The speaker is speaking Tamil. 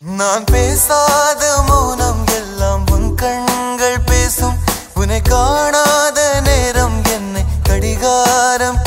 நான் பேசாத மௌனம் எல்லாம் உன் கண்கள் பேசும். உன்னை காணாத நேரம் என்னை கடிகாரம்